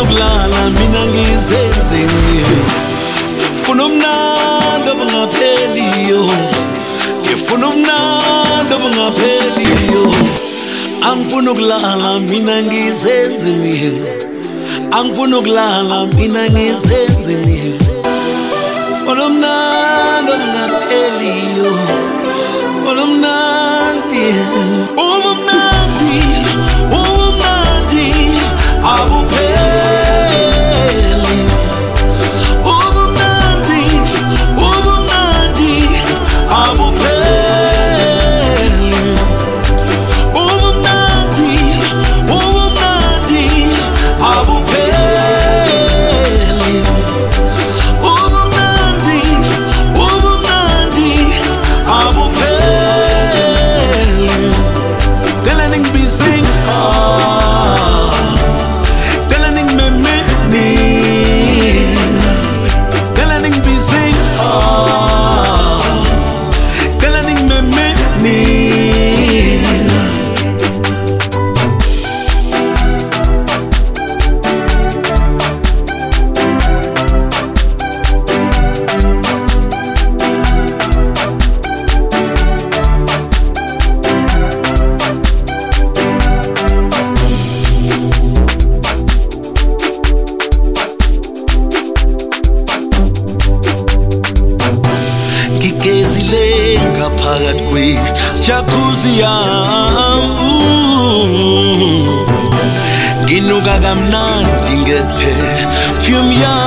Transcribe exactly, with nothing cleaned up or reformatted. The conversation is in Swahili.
ukulala mina ngizenzeni ngifuna umnando bungapheliyo ngifuna umnando bungapheliyo angifuna ukulala mina ngizenzeni angifuna ukulala mina ngizenzeni ngifuna umnando bungapheliyo ngifuna umnandi umnandi umnandi abupheli ubumnandi ubumnandi abupheli ubumnandi ubumnandi abupheli ubumnandi ubumnandi abupheli tela ningibizing phakathi kwe-jacuzzi yami nginuka kamnandi nge-perfume yami